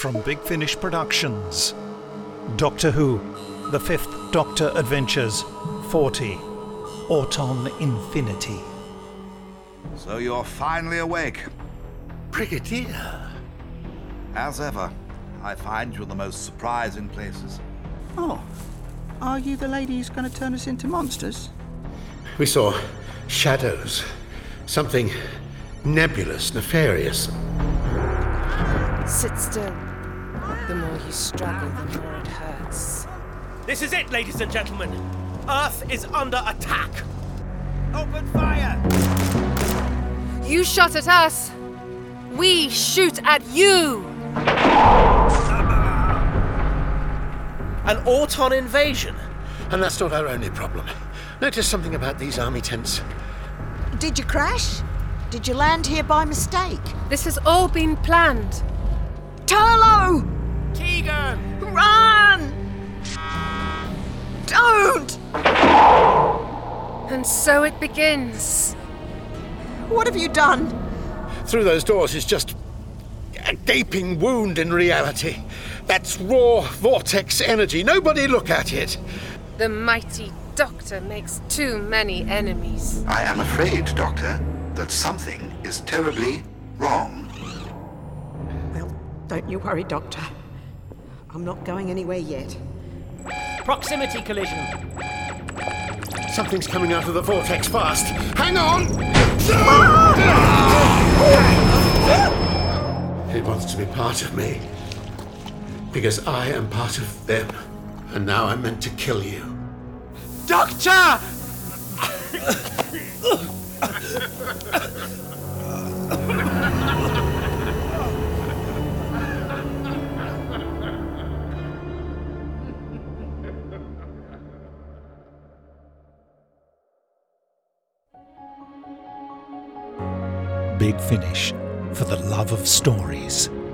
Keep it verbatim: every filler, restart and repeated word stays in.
from Big Finish Productions. Doctor Who, The Fifth Doctor Adventures, forty, Auton Infinity. So you're finally awake. Brigadier. As ever, I find you in the most surprising places. Oh, are you the lady who's going to turn us into monsters? We saw shadows. Something nebulous, nefarious. Sit still. The more you struggle, the more it hurts. This is it, ladies and gentlemen. Earth is under attack. Open fire! You shot at us. We shoot at you. An Auton invasion. And that's not our only problem. Notice something about these army tents. Did you crash? Did you land here by mistake? This has all been planned. Turlo! Tegan! Run! Don't! And so it begins. What have you done? Through those doors is just a gaping wound in reality. That's raw vortex energy. Nobody look at it. The mighty Doctor makes too many enemies. I am afraid, Doctor, that something is terribly wrong. Well, don't you worry, Doctor. I'm not going anywhere yet. Proximity collision. Something's coming out of the vortex fast. Hang on! It wants to be part of me. Because I am part of them. And now I'm meant to kill you. Doctor! Big Finish, for the love of stories.